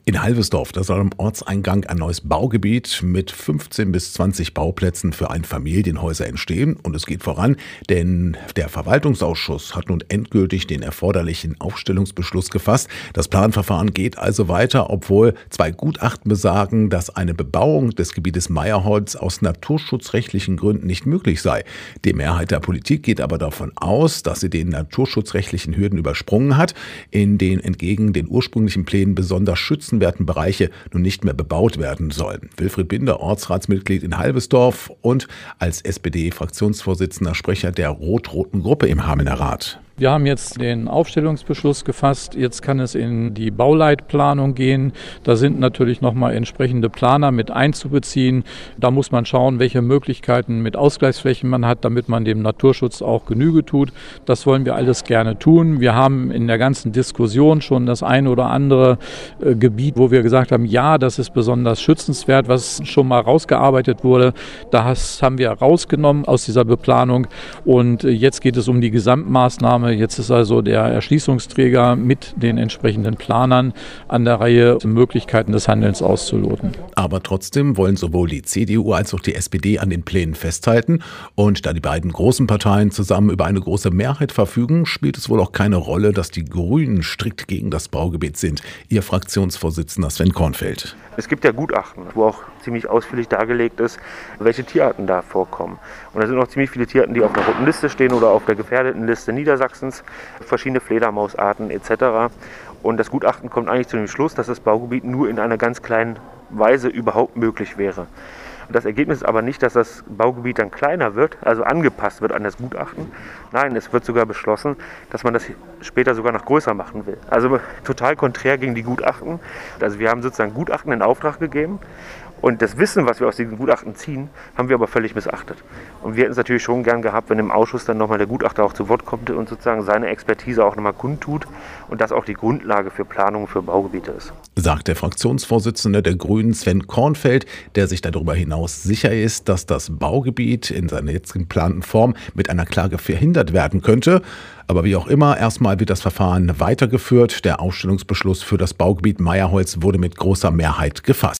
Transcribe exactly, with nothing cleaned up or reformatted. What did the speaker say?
In Halvesdorf, da soll am Ortseingang ein neues Baugebiet mit fünfzehn bis zwanzig Bauplätzen für Einfamilienhäuser entstehen. Und es geht voran, denn der Verwaltungsausschuss hat nun endgültig den erforderlichen Aufstellungsbeschluss gefasst. Das Planverfahren geht also weiter, obwohl zwei Gutachten besagen, dass eine Bebauung des Gebietes Meierholz aus naturschutzrechtlichen Gründen nicht möglich sei. Die Mehrheit der Politik geht aber davon aus, dass sie den naturschutzrechtlichen Hürden übersprungen hat, in denen entgegen den ursprünglichen Plänen besonders schützenswerten Bereiche nun nicht mehr bebaut werden sollen. Wilfried Binder, Ortsratsmitglied in Halvesdorf und als S P D-Fraktionsvorsitzender Sprecher der rot-roten Gruppe im Hamelner Rat. Wir haben jetzt den Aufstellungsbeschluss gefasst. Jetzt kann es in die Bauleitplanung gehen. Da sind natürlich nochmal entsprechende Planer mit einzubeziehen. Da muss man schauen, welche Möglichkeiten mit Ausgleichsflächen man hat, damit man dem Naturschutz auch Genüge tut. Das wollen wir alles gerne tun. Wir haben in der ganzen Diskussion schon das eine oder andere äh, Gebiet, wo wir gesagt haben, ja, das ist besonders schützenswert, was schon mal rausgearbeitet wurde. Das haben wir rausgenommen aus dieser Beplanung. Und äh, jetzt geht es um die Gesamtmaßnahme. Jetzt ist also der Erschließungsträger mit den entsprechenden Planern an der Reihe, Möglichkeiten des Handelns auszuloten. Aber trotzdem wollen sowohl die C D U als auch die S P D an den Plänen festhalten. Und da die beiden großen Parteien zusammen über eine große Mehrheit verfügen, spielt es wohl auch keine Rolle, dass die Grünen strikt gegen das Baugebiet sind. Ihr Fraktionsvorsitzender Sven Kornfeld. Es gibt ja Gutachten, wo auch ziemlich ausführlich dargelegt ist, welche Tierarten da vorkommen. Und da sind auch ziemlich viele Tierarten, die auf einer roten Liste stehen oder auf der gefährdeten Liste Niedersachsens, verschiedene Fledermausarten et cetera. Und das Gutachten kommt eigentlich zu dem Schluss, dass das Baugebiet nur in einer ganz kleinen Weise überhaupt möglich wäre. Das Ergebnis ist aber nicht, dass das Baugebiet dann kleiner wird, also angepasst wird an das Gutachten. Nein, es wird sogar beschlossen, dass man das später sogar noch größer machen will. Also total konträr gegen die Gutachten. Also wir haben sozusagen Gutachten in Auftrag gegeben. Und das Wissen, was wir aus diesen Gutachten ziehen, haben wir aber völlig missachtet. Und wir hätten es natürlich schon gern gehabt, wenn im Ausschuss dann nochmal der Gutachter auch zu Wort kommt und sozusagen seine Expertise auch nochmal kundtut und das auch die Grundlage für Planungen für Baugebiete ist. Sagt der Fraktionsvorsitzende der Grünen Sven Kornfeld, der sich darüber hinaus sicher ist, dass das Baugebiet in seiner jetzt geplanten Form mit einer Klage verhindert werden könnte. Aber wie auch immer, erstmal wird das Verfahren weitergeführt. Der Aufstellungsbeschluss für das Baugebiet Meierholz wurde mit großer Mehrheit gefasst.